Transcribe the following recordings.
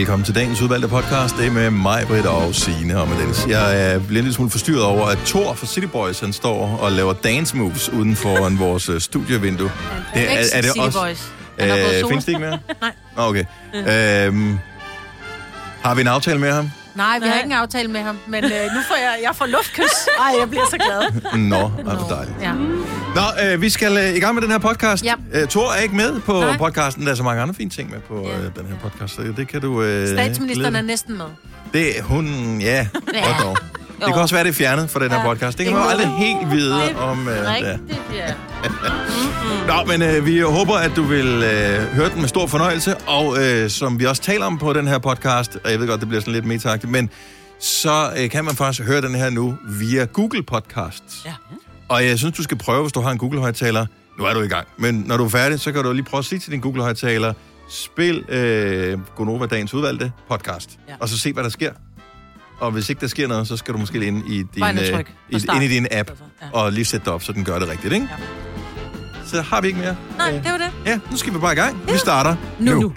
Velkommen til dagens udvalgte podcast. Det er med mig, Britt og Signe og med Dennis. Jeg bliver en lille smule forstyrret over, at Thor fra City Boys, han står og laver dance moves uden foran vores studievindue. Er det også? Findes det ikke mere? Nej. Okay. Har vi en aftale med ham? Nej, vi har ikke en aftale med ham, men nu får jeg får luftkys. Ej, jeg bliver så glad. Nå, det er for dejligt. Ja. Nå, vi skal i gang med den her podcast. Ja. Thor er ikke med på podcasten. Der er så mange andre fine ting med på den her podcast, så det kan du... Statsministeren er næsten med. Det er hun, ja. Det kan også være, det er fjernet fra den her podcast. Det kan man jo aldrig helt vide om... Rigtigt, ja. Nå, men vi håber, at du vil høre den med stor fornøjelse, og som vi også taler om på den her podcast, og jeg ved godt, det bliver sådan lidt metagtigt, men så kan man faktisk høre den her nu via Google Podcasts. Ja. Og jeg synes, du skal prøve, hvis du har en Google-højttaler. Nu er du i gang, men når du er færdig, så kan du lige prøve at sige til din Google-højttaler, spil Gonova Dagens Udvalgte podcast, og så se, hvad der sker. Og hvis ikke der sker noget, så skal du måske ind i din app og lige sætte det op, så den gør det rigtigt, ikke? Ja. Så har vi ikke mere. Nej, det var det. Ja, nu skal vi bare i gang. Ja. Vi starter nu.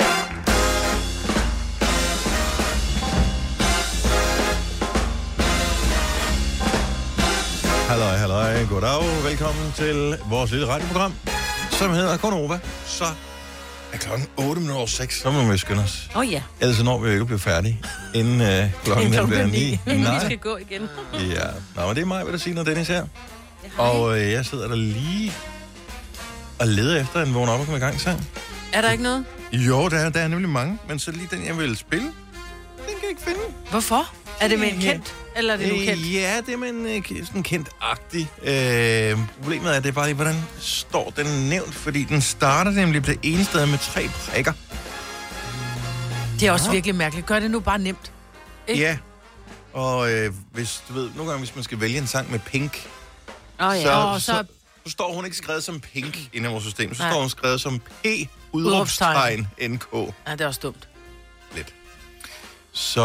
Halløj. Goddag. Velkommen til vores lille radioprogram, som hedder Gonova. Så er klokken 8:06, så må vi skynde os. Ja. Ellers når vi jo ikke blive færdige, inden klokken bliver 9. Vi skal gå igen. Ja. Nå, men det er mig, hvad der siger, når Dennis her. Og jeg sidder der lige og leder efter en vågen op og komme i gang sang. Er der ikke noget? Jo, der er nemlig mange, men så lige den, jeg vil spille, den kan jeg ikke finde. Hvorfor? Er det med en kendt, eller er det nu kendt? Ja, det er med en sådan kendt-agtig. Problemet er, det er bare lige, hvordan står den nævnt, fordi den starter nemlig på det ene sted med 3 prikker. Det er også virkelig mærkeligt. Gør det nu bare nemt. Ikke? Ja, og hvis du ved, nogle gange, hvis man skal vælge en sang med Pink, så står hun ikke skrevet som Pink inde i vores system. Så står hun skrevet som P-udråbstegn NK. Ja, det er også dumt. Lidt. Så...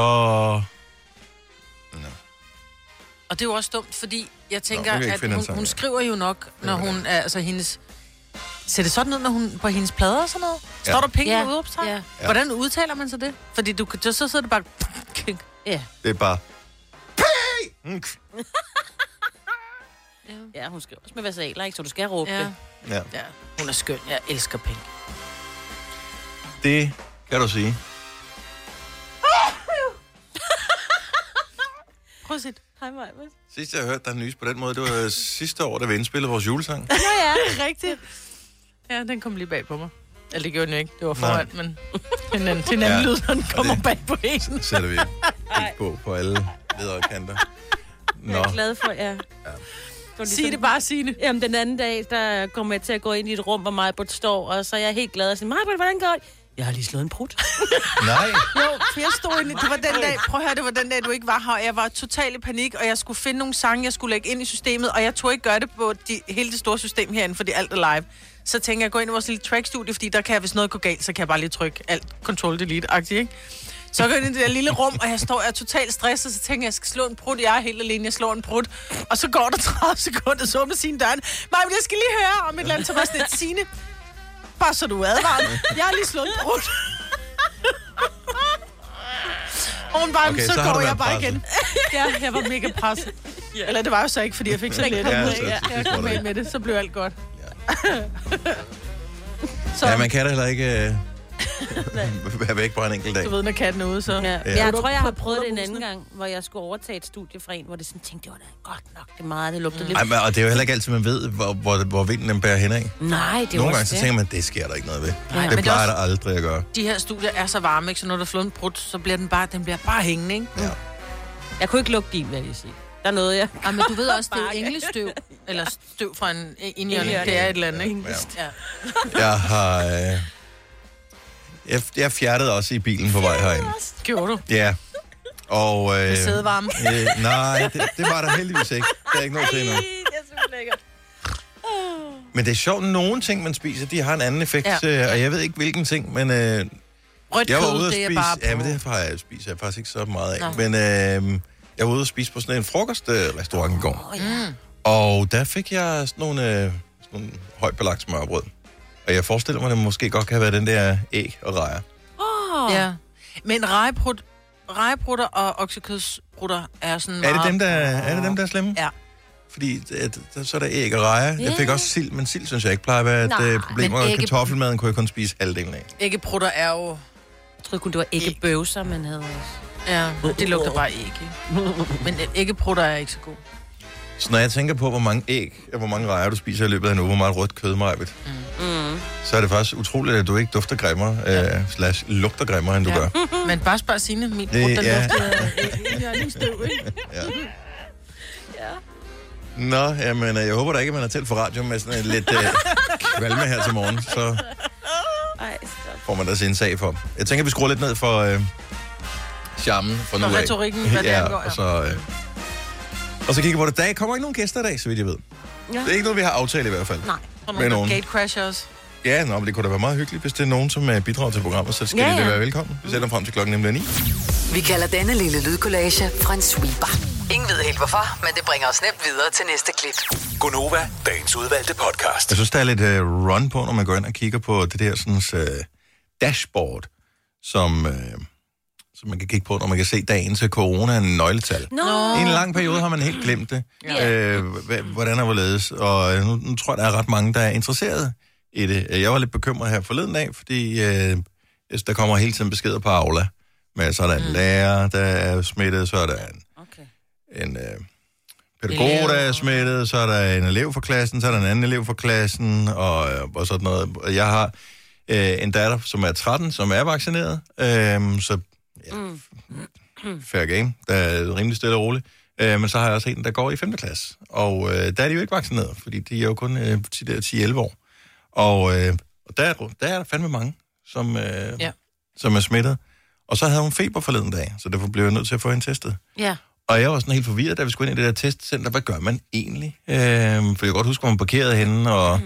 No. Og det er jo også dumt, fordi jeg tænker, at hun skriver jo nok, når hun er, altså hendes... Ser det sådan ud, når hun på hendes plader og sådan noget? Står der Pink med udråbstegn? Ja. Hvordan udtaler man så det? Fordi så sidder det bare... Ja. Det er bare... Pink! Ja, hun skriver også med versaler, ikke? Så du skal råbe det. Ja. Hun er skøn. Jeg elsker Pink. Det kan du sige. Prøv at se. Hej, Maja. Sidst jeg hørte dig nys på den måde, det var sidste år, da vi indspillede vores julesang. Ja, rigtigt. Ja, den kom lige bag på mig. Eller det gjorde den jo ikke. Det var foran, men til en anden lyd, den kommer bag på en. Så sætter vi på alle ledere kanter. Jeg er glad for, ja. Sig det bare, Signe. Jamen, den anden dag, der kommer jeg til at gå ind i et rum, hvor Majbrit står, og så er jeg helt glad og siger, Majbrit, hvordan går det? Jeg har lige slået en prut. Nej. Jo, for jeg stod inde. Det var den dag, prøv at høre, det var den dag, du ikke var her. Jeg var totalt i panik, og jeg skulle finde nogle sange, jeg skulle lægge ind i systemet, og jeg tog ikke gøre det på hele det store system herinde, fordi alt er live. Så tænker jeg, gå ind i vores lille trackstudie, fordi der kan jeg, hvis noget går galt, så kan jeg bare lige trykke alt Ctrl-Delete-agtigt, ikke? Så går jeg ind i det der lille rum, og jeg er totalt stresset, så tænker jeg skal slå en prut. Jeg er helt alene, jeg slår en prut. Og så går der 30 sekunder, så åbner sine døren. Men jeg skal lige høre om et eller andet, så var sådan et Signe. Bare så du er advaret. Jeg har lige slået en prut. Og hun bare, så går jeg bare igen. Ja, jeg var mega presset. Eller det var jo så ikke, fordi jeg fik så lidt. Jeg kom ind med det, så blev alt godt. Ja, man kan da heller ikke... være væk på en enkelt dag. Du ved, når katten er ude, så... Ja. Jeg tror, jeg har prøvet det en anden gang, hvor jeg skulle overtage et studie fra en, hvor det sådan tænkte, det var da godt nok, det meget, det lugtede lidt. Ej, og det er jo heller ikke altid, man ved, hvor vinden den bærer hen af. Nej, det er nogle gange så tænker man, det sker der ikke noget ved. Nej, det plejer der aldrig at gøre. De her studier er så varme, ikke? Så når der flår en brud, så bliver den bare hængende, ikke? Ja. Jeg kunne ikke lugte din, vil jeg sige. Der er noget, jeg... Ja, men du ved også, det er englestøv. Eller støv fra en indjørning. Det er et eller andet, ikke? Ja. Jeg har... Jeg fjerdede også i bilen på vej herind. Gjorde du? Ja. Og... Med sædevarme? Nej, det var der heldigvis ikke. Der er ikke noget til endnu. Det er så lækkert. Men det er sjovt, nogle ting, man spiser, de har en anden effekt. Og jeg ved ikke, hvilken ting, men... Rødt kød, det er bare på. Ja, men det har jeg spist. Jeg faktisk ikke så meget af. Men jeg var ude og spise på sådan en frokostrestaurant i går. Og der fik jeg sådan nogle højt belagt smørbrød. Og jeg forestiller mig, at det måske godt kan være den der æg og rejer. Ja. Men rejeprutter og oksekødsprutter er sådan Er meget... det dem, der er slemme? Ja. Fordi så er der æg og rejer. Jeg fik også sild, men sild synes jeg ikke plejer at være et problem. Og kartoffelmaden kunne jeg kun spise halvdelen af. Æggeprutter er jo... Jeg troede kun, det var æggebøvser, man havde også. Ja, det lugter bare æg, ikke? Men æggeprutter er ikke så god. Så når jeg tænker på, hvor mange æg og hvor mange rejer du spiser i løbet af en uge, hvor meget rødt kød, Majbet, så er det faktisk utroligt, at du ikke dufter grimmere, / lugter grimmere, end du gør. Men bare spørg Signe, min brud, den lugter støv, ikke? Ja. Nå, jamen, jeg håber da ikke, at man har talt for radio med sådan lidt kvalme her til morgen, så får man da sin sag for. Jeg tænker, vi skruer lidt ned for charmen fra nu af. For retorikken, hvad det angår, Og så kigger på det. Der kommer ikke nogen gæster i dag, så vidt jeg ved. Ja. Det er ikke noget, vi har aftalt i hvert fald. Nej. Med nogen gatecrashers. Ja, men det kunne da være meget hyggeligt, hvis det er nogen, som bidrager til programmet, så skal de da være velkommen. Vi sætter dem frem til klokken nemlig 9. Vi kalder denne lille lydkollage en sweeper. Ingen ved helt hvorfor, men det bringer os nemt videre til næste klip. Gonova, dagens udvalgte podcast. Jeg synes, der er lidt run på, når man går ind og kigger på det der sådan, dashboard, som man kan kigge på, når man kan se dagen til corona en nøgletal. I en lang periode har man helt glemt det. Hvordan er hvorledes? Og nu tror jeg, der er ret mange, der er interesseret i det. Jeg var lidt bekymret her forleden dag, fordi der kommer hele tiden beskeder på Aula. Men så er der en lærer, der er smittet, så er der en pædagog, der er smittet, så er der en elev fra klassen, så er der en anden elev fra klassen, og sådan noget. Jeg har en datter, som er 13, som er vaccineret, så fair game, der er rimelig stille og roligt. Men så har jeg også en, der går i 5. klasse, og der er de jo ikke vaccineret, fordi de er jo kun 10-11 år. Og der er der fandme mange, som er smittet. Og så havde hun feber forleden dag, så derfor blev jeg nødt til at få hende testet. Ja. Og jeg var sådan helt forvirret, da vi skulle ind i det der testcenter. Hvad gør man egentlig? For jeg kan godt huske, hvor man parkerede henne,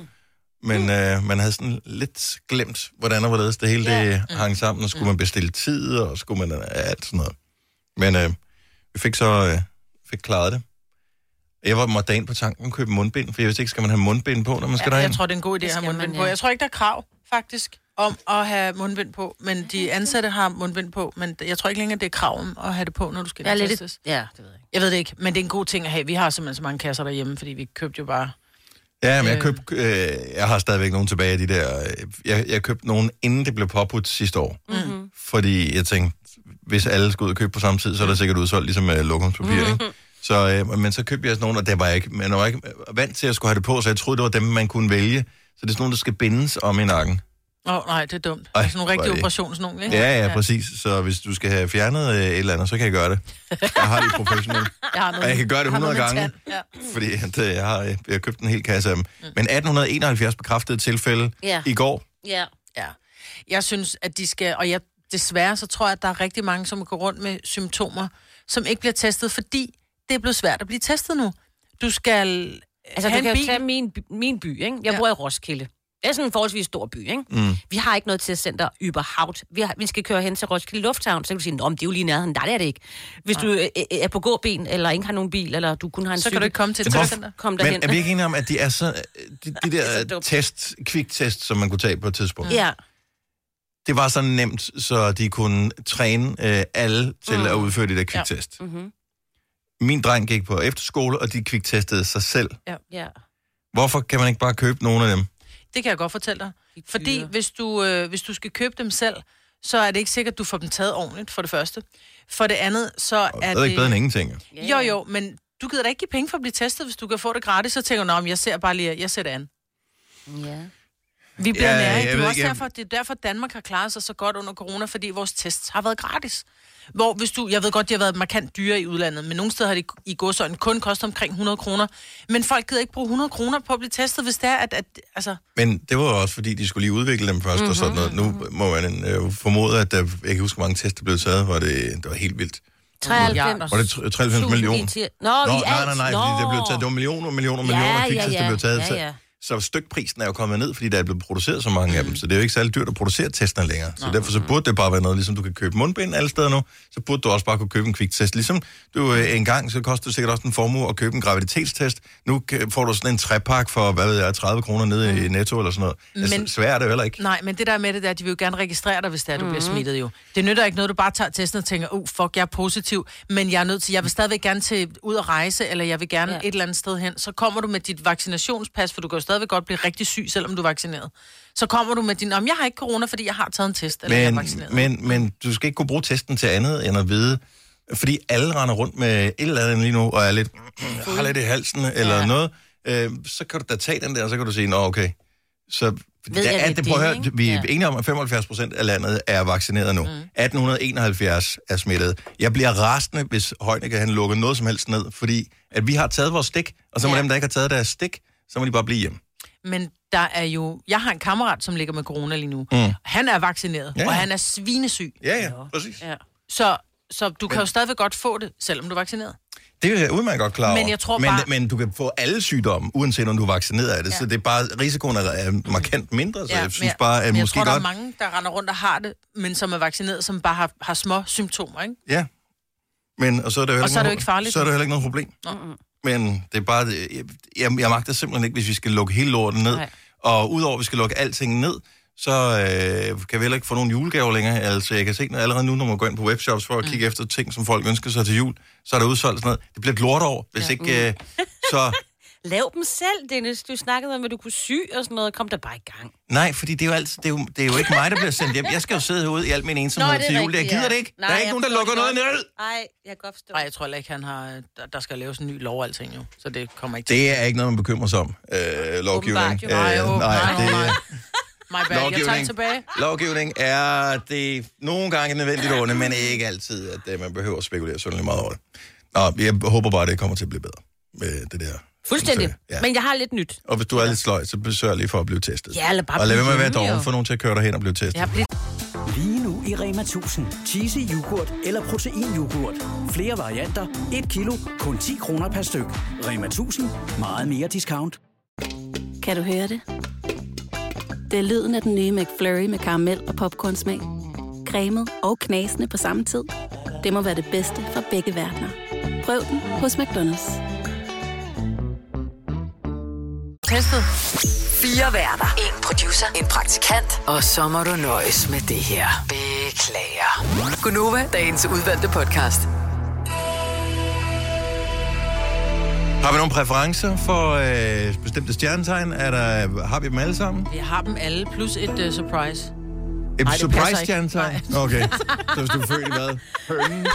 men man havde sådan lidt glemt, hvordan og hvorledes det hele det hang sammen, og skulle man bestille tid, og skulle man alt sådan noget. Men vi fik klaret det. Jeg måtte ind på tanken og købe mundbind, for jeg vidste ikke, skal man have mundbind på, når man skal derind? Jeg tror, det er en god idé at have mundbind på. Jeg tror ikke, der er krav, faktisk, om at have mundbind på, men de ansatte har mundbind på, men jeg tror ikke længere, det er krav om at have det på, når du skal testes. Ja, det ved jeg ikke. Jeg ved det ikke, men det er en god ting at have. Vi har simpelthen så mange kasser derhjemme, fordi vi købte jo bare... Ja, men jeg har stadigvæk nogen tilbage af de der... Jeg købte nogen, inden det blev påbudt sidste år. Mm-hmm. Fordi jeg tænkte, hvis alle skulle ud og købe på samme tid, så er der sikkert udsolgt ligesom lokumspapir, ikke? Så, men så købte jeg sådan nogle, og det var man var ikke vant til at skulle have det på, så jeg troede, det var dem, man kunne vælge. Så det er sådan nogle, der skal bindes om i nakken. Nej, det er dumt. Det er sådan nogle rigtige operationer, sådan nogle, ikke? Ja, præcis. Så hvis du skal have fjernet et eller andet, så kan jeg gøre det. Jeg har det professionelt. Og jeg kan gøre det 100 gange, fordi jeg har købt en hel kasse af dem. Men 1871 bekræftede tilfælde i går. Ja. Jeg synes, at de skal, og desværre så tror jeg, at der er rigtig mange, som går rundt med symptomer, som ikke bliver testet, fordi det er blevet svært at blive testet nu. Du skal du kan jo tage min by, ikke? Jeg bor i Roskilde. Det er sådan en forholdsvis stor by, ikke? Vi har ikke noget testcenter überhaupt. Vi skal køre hen til Roskilde Lufthavn, så kan du sige, det er jo lige nærheden. Nej, det er det ikke. Hvis du er på gåben, eller ikke har nogen bil, eller du kun har en så cykel, kan du ikke komme til et testcenter. Men er vi ikke enige om, at de er så... De der kviktest, som man kunne tage på et tidspunkt. Ja. Det var så nemt, så de kunne træne alle til at udføre de der kviktest. Ja. Mm-hmm. Min dreng gik på efterskole, og de kviktestede sig selv. Ja. Hvorfor kan man ikke bare købe nogle af dem? Det kan jeg godt fortælle dig. Fordi hvis du skal købe dem selv, så er det ikke sikkert, at du får dem taget ordentligt, for det første. For det andet, så er det... Det er ikke bedre end ingenting. Jo, men du gider da ikke give penge for at blive testet, hvis du kan få det gratis, så tænker du, jeg ser bare lige, jeg ser det an. Ja. Vi bliver nære. Det er derfor, Danmark har klaret sig så godt under corona, fordi vores tests har været gratis. Hvor jeg ved godt, de har været markant dyre i udlandet, men nogle steder har de i godsøjne kun kostet omkring 100 kroner. Men folk gider ikke bruge 100 kroner på at blive testet, hvis det er, altså... Men det var også, fordi de skulle lige udvikle dem først og sådan noget. Nu må man formode, at jeg kan huske, hvor mange tests der blev taget, det var helt vildt. 93. Var det 93 millioner? Nej, fordi det blev taget, det var millioner kviktest, der blev taget. Så stykprisen er jo kommet ned, fordi der er blevet produceret så mange af dem. Så det er jo ikke særlig dyrt at producere testene længere. Så derfor så burde det bare være noget, ligesom du kan købe mundbind alle steder nu, så burde du også bare kunne købe en kviktest. Ligesom du en gang, så koster det sikkert også en formue at købe en graviditetstest. Nu får du sådan en trepak for, 30 kroner nede i Netto eller sådan noget. Altså, svært er det heller ikke. Nej, men det der med det der, de vil jo gerne registrere dig, hvis det er, du bliver smittet jo. Det nytter ikke noget, du bare tager testen og tænker, fuck, jeg er positiv, men jeg er nødt til, jeg vil stadigvæk gerne ud at rejse, eller jeg vil gerne et eller andet sted hen. Så kommer du med dit vaccinationspas, for du kan jo stadigvæk godt blive rigtig syg, selvom du er vaccineret. Så kommer du med din, jeg har ikke corona, fordi jeg har taget en test, eller jeg er vaccineret. Men du skal ikke kunne bruge testen til andet, end at vide, fordi alle render rundt med et eller andet lige nu, og er lidt, har lidt i halsen, eller noget, så kan du da tage den der, og så kan du sige, okay. Så prøv at høre, vi er enige om, at 75% af landet er vaccineret nu. 1871 er smittet. Jeg bliver rasende, hvis Heunicke han lukker noget som helst ned, fordi at vi har taget vores stik, og så må dem, der ikke har taget deres stik, så må de bare blive hjemme. Men der er jo... Jeg har en kammerat, som ligger med corona lige nu. Han er vaccineret, og han er svinesyg. Ja, præcis. Ja. Så du kan jo stadigvæk godt få det, selvom du er vaccineret. Det er jeg udmærket godt klar over. Men jeg tror bare... Men du kan få alle sygdomme, uanset om du er vaccineret af det. Så det er bare... Risikoen er markant mindre, så jeg synes bare, at men måske jeg tror, godt... der er mange, der render rundt og har det, men som er vaccineret, som bare har små symptomer, ikke? Ja. Men, og så er det jo ikke farligt. Så er det heller ikke noget problem. Men det er bare... Jeg magter simpelthen ikke, hvis vi skal lukke hele lorten ned. Nej. Og udover at vi skal lukke alting ned, så kan vi heller ikke få nogen julegaver længere. Altså, jeg kan se allerede nu, når man går ind på webshops for at kigge efter ting, som folk ønsker sig til jul, så er der udsolgt sådan noget. Det bliver et lortår, hvis ikke så... Lav dem selv, Dennis. Du snakkede om, at du kunne sy og sådan noget. Kom der bare i gang. Nej, fordi det er jo altid, det er jo ikke mig, der bliver sendt hjem. Jeg skal jo sidde herude i al min ensomhed til jul. Jeg gider det ikke. Nej, der er ikke nogen, der lukker noget ned. Nej, jeg kan godt forstå. Nej, jeg tror heller ikke, han har... Der skal laves en ny lov og alting jo. Så det kommer ikke til. Det er ikke noget, man bekymrer sig om. Lovgivning. Lovgivning er det nogle gange nødvendigt onde, men ikke altid, at man behøver at spekulere sådan meget over det. Nå, jeg håber bare, at det kommer til at blive bedre med det der. Fuldstændig. Men jeg har lidt nyt. Og hvis du er lidt sløj, så besørg lige for at blive testet. Ja, eller bare og lad være med at være doven, få nogen til at køre dig hen og blive testet. Lige nu i Rema 1000. Cheesy yoghurt eller proteinyoghurt. Flere varianter. 1 kilo. Kun 10 kroner per styk. Rema 1000. Meget mere discount. Kan du høre det? Det er lyden af den nye McFlurry med karamel og popcornsmag. Cremet og knasende på samme tid. Det må være det bedste fra begge verdener. Prøv den hos McDonald's. Testet. 4 værter. 1 producer. 1 praktikant. Og så må du nøjes med det her. Beklager. Gunova, dagens udvalgte podcast. Har vi nogle præferencer for bestemte stjernetegn? Har vi dem alle sammen? Vi har dem alle, plus et surprise. Et surprise-stjernetegn? Okay. Så hvis du er født i hvad? Høns?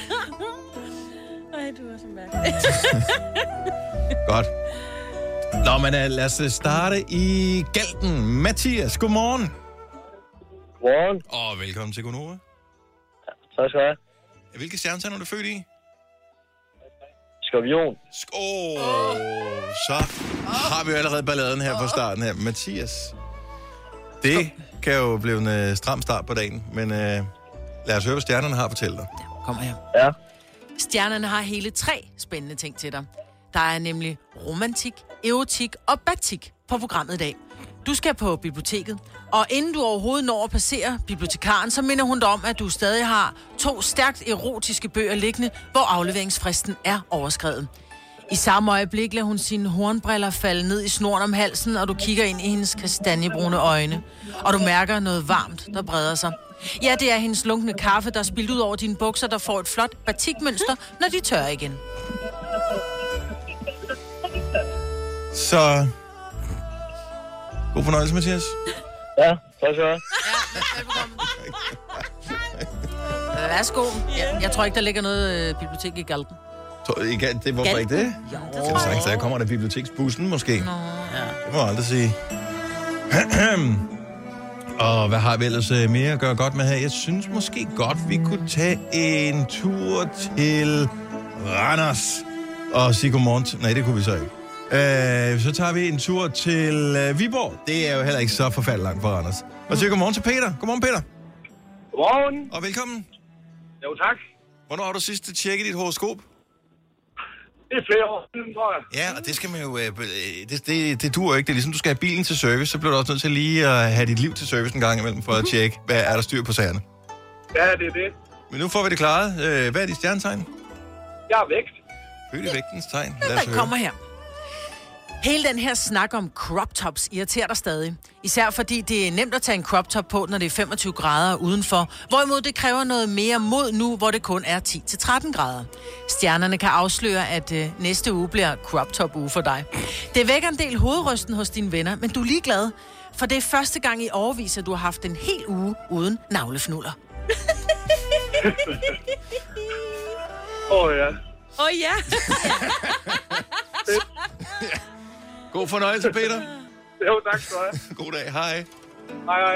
Nej, du er så mærkelig. Godt. Nå, men lad os starte i Galten. Mathias, godmorgen. Godmorgen. Og velkommen til Gonova. Ja, tak skal du have. Hvilke stjernetegn er du født i? Skorpion. Så har vi jo allerede balladen her fra starten her. Mathias, det kan jo blive en stram start på dagen, men lad os høre, hvad stjernerne har at fortælle dig. Kommer her. Ja. Stjernerne har hele 3 spændende ting til dig. Der er nemlig romantik, erotik og batik på programmet i dag. Du skal på biblioteket, og inden du overhovedet når at passere bibliotekaren, så minder hun dig om, at du stadig har 2 stærkt erotiske bøger liggende, hvor afleveringsfristen er overskredet. I samme øjeblik lader hun sine hornbriller falde ned i snoren om halsen, og du kigger ind i hendes kastanjebrune øjne. Og du mærker noget varmt, der breder sig. Ja, det er hendes lunkne kaffe, der er spildt ud over dine bukser, der får et flot batikmønster, når de tørrer igen. Så god fornøjelse, Mathias. Ja, tak skal du have. Værsgo. Jeg tror ikke, der ligger noget bibliotek i Galten. Hvorfor ikke det? Jo. Der kommer der biblioteksbussen, måske. Nå, ja. Det må jeg aldrig sige. Og hvad har vi ellers mere at gøre godt med her? Jeg synes måske godt, vi kunne tage en tur til Randers og sige godmorgen. Nej, det kunne vi så ikke. Så tager vi en tur til Viborg. Det er jo heller ikke så forfærdeligt langt fra Randers. Og siger godmorgen til Peter. Godmorgen, Peter. Godmorgen. Og velkommen. Jo, tak. Hvornår har du sidst tjekket dit horoskop? Det er flere år siden, tror jeg. Ja, og det skal man jo... Det duer ikke. Det er ligesom, du skal have bilen til service, så bliver du også nødt til lige at have dit liv til service en gang imellem, for at tjekke, hvad er der styr på sagerne. Ja, det er det. Men nu får vi det klaret. Hvad er dit stjernetegn? Jeg er vægt. Født i vægtens tegn. Lad os Den høre. kommer her. Hele den her snak om crop tops irriterer dig stadig. Især fordi det er nemt at tage en crop top på, når det er 25 grader udenfor. Hvorimod det kræver noget mere mod nu, hvor det kun er 10-13 grader. Stjernerne kan afsløre, at næste uge bliver crop top uge for dig. Det vækker en del hovedrysten hos dine venner, men du er ligeglad. For det er første gang i årevis, at du har haft en hel uge uden navlefnuller. Ja. Ja. God fornøjelse, Peter. Jo, tak skal du have. God dag. Hej. Hej.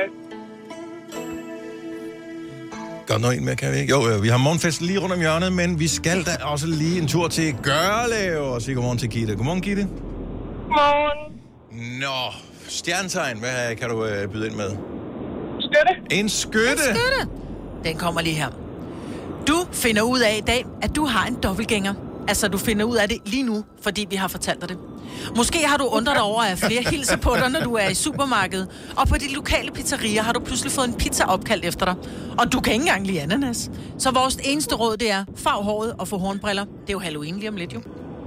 Godt noget en mere, kan vi ikke? Jo, vi har morgenfest lige rundt om hjørnet, men vi skal da også lige en tur til Gørlev og sige godmorgen til Gitte. Godmorgen, Gitte. Godmorgen. Nå, stjernetegn. Hvad kan du byde ind med? Skytte. En skytte. Den kommer lige her. Du finder ud af i dag, at du har en dobbeltgænger. Altså, du finder ud af det lige nu, fordi vi har fortalt dig det. Måske har du undret dig over, at flere hilser på dig, når du er i supermarkedet. Og på de lokale pizzerier har du pludselig fået en pizza opkaldt efter dig. Og du kan ikke engang lide ananas. Så vores eneste råd, det er, farv håret og få hornbriller. Det er jo Halloween lige om lidt, jo.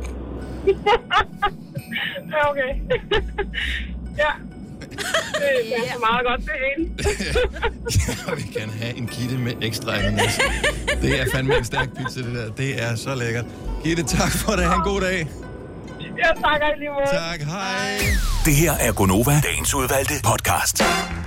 Ja, okay. Ja. Det er meget godt, det hele. Jeg vil gerne have en Gitte med ekstra ananas. Det er fandme en stærk pizza, det der. Det er så lækkert. Gitte, tak for det. Ha' en god dag. Ja, tak i lige måde. Tak, hej. Det her er Gonova, dagens udvalgte podcast.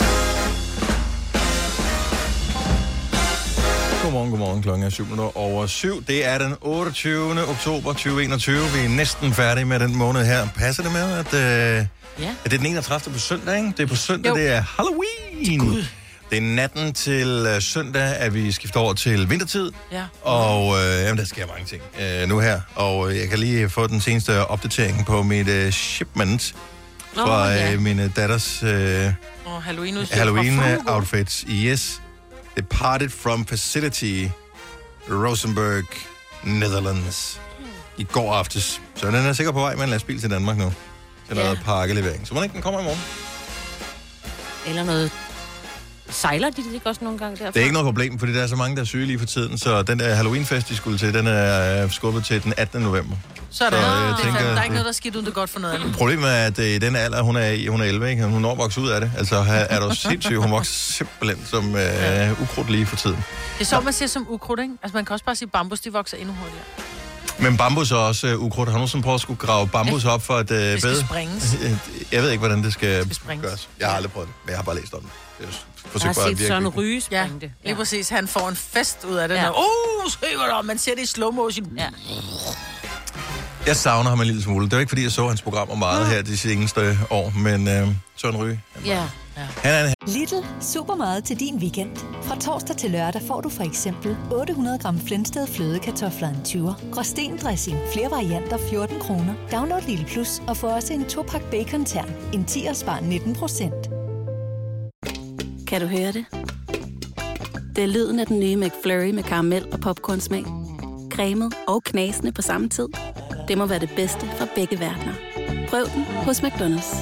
Godmorgen. Klokken er 7:07. Det er den 28. oktober 2021. Vi er næsten færdige med den måned her. Passer det med, at at det er den 31. på søndag, ikke? Det er på søndag, jo. Det er Halloween. Det er natten til søndag, at vi skifter over til vintertid. Ja. Og der sker mange ting nu her. Og jeg kan lige få den seneste opdatering på mit shipment fra min datters Halloween-outfits. Yes. Departed from facility, Rosenberg, Netherlands. I går aftes. Så den er sikkert på vej med en lastbil til Danmark nu. Til noget pakkelevering. Så må ikke den kommer i morgen. Eller noget... Sejler de det ikke også nogle gange derfra? Det er ikke noget problem, fordi der er så mange, der er syge lige for tiden. Så den der Halloween-fest, de skulle til, den er skubbet til den 18. november. Så der er ikke noget, der er skidt ud, det godt for noget andet. Problemet er, at i den alder, hun er 11, ikke? Hun når vokse ud af det. Altså, er du sindssyg? Hun vokser simpelthen som ukrudt lige for tiden. Det er så, man siger som ukrudt, ikke? Altså, man kan også bare sige, bambus, de vokser endnu hurtigere. Men bambus er også ukrudt. Har nogen som prøver at skulle grave bambus op for et bed? Det skal sprænges. Jeg ved ikke, hvordan det skal sprænges. gøres. Jeg har aldrig prøvet det, men jeg har bare læst om det. Jeg har set Søren Ryge sprænge det. Lige præcis. Han får en fest ud af det. Ja. Man ser det i slow motion. Ja. Jeg savner ham en lille smule. Det er ikke, fordi jeg så hans programmer meget her de seneste år, men Søren Ryge. Han er Lidl. Super meget til din weekend. Fra torsdag til lørdag får du for eksempel 800 gram Flensted flødekartofler en 20'er. Gråsten dressing. Flere varianter 14 kroner. Download Lidl Plus og få også en 2-pakke bacon-tern. En 10'er spar 19%. Kan du høre det? Det er lyden af den nye McFlurry med karamel og popcornsmag. Cremet og knasende på samme tid. Det må være det bedste fra begge verdener. Prøv den hos McDonald's.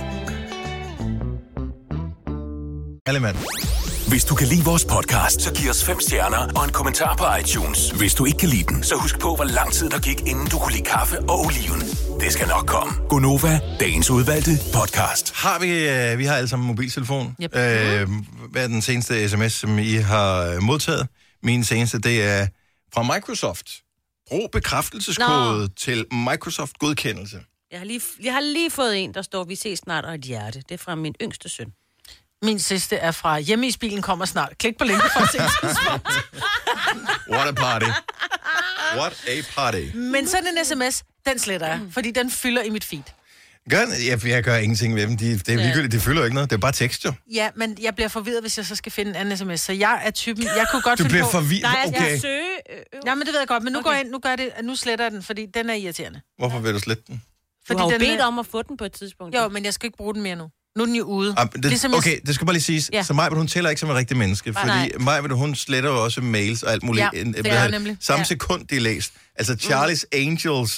alle mand. Hvis du kan lide vores podcast, så giv os 5 stjerner og en kommentar på iTunes. Hvis du ikke kan lide den, så husk på, hvor lang tid der gik, inden du kunne lide kaffe og oliven. Det skal nok komme. Gonova, dagens udvalgte podcast. Vi har alle sammen mobiltelefon. Yep. Hvad er den seneste sms, som I har modtaget? Min seneste, det er fra Microsoft. Brug bekræftelseskode til Microsoft godkendelse. Jeg har lige fået en, der står, vi ses snart, og et hjerte. Det er fra min yngste søn. Min sidste er fra hjemmeispilen kommer snart. Klik på linket for at se tidspunkt. What a party. What a party. Men sådan en sms, den sletter jeg, fordi den fylder i mit feed. Jeg gør ingenting med dem. Det er ligegyldigt, det fylder ikke noget. Det er bare tekst, jo. Ja, men jeg bliver forvirret, hvis jeg så skal finde en anden sms. Så jeg er typen, jeg kunne godt finde på... Du bliver forvirret? Okay. Jeg søge... Ja, men det ved jeg godt, men nu går jeg ind, nu sletter jeg den, fordi den er irriterende. Hvorfor vil du slette den? Du har jo bedt om at få den på et tidspunkt. Jo, men jeg skal ikke bruge den mere nu. Nu er den jo ude. Det skal bare lige siges. Ja. Så Majbert, hun tæller ikke som en rigtig menneske, fordi Majbert, hun sletter jo også mails og alt muligt. Ja, det er nemlig. Samme sekund, de er læst. Altså Charlie's Angels